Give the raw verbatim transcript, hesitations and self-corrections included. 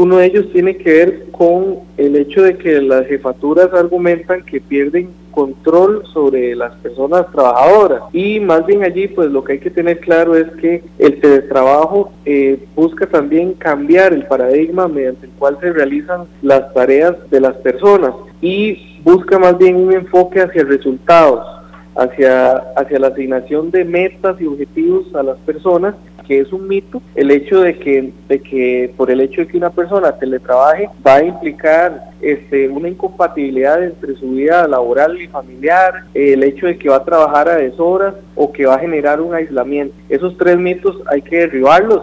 Uno de ellos tiene que ver con el hecho de que las jefaturas argumentan que pierden control sobre las personas trabajadoras, y más bien allí pues lo que hay que tener claro es que el teletrabajo eh, busca también cambiar el paradigma mediante el cual se realizan las tareas de las personas y busca más bien un enfoque hacia resultados, hacia, hacia la asignación de metas y objetivos a las personas, que es un mito el hecho de que de que por el hecho de que una persona teletrabaje va a implicar este una incompatibilidad entre su vida laboral y familiar, el hecho de que va a trabajar a deshoras o que va a generar un aislamiento. Esos tres mitos hay que derribarlos.